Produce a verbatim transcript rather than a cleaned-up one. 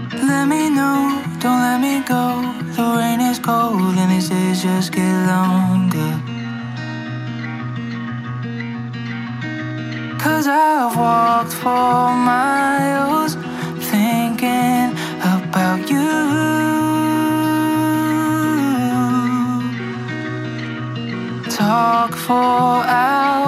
Let me know, don't let me go. The rain is cold and these days just get longer. Cause I've walked for miles thinking about you. Talk for hours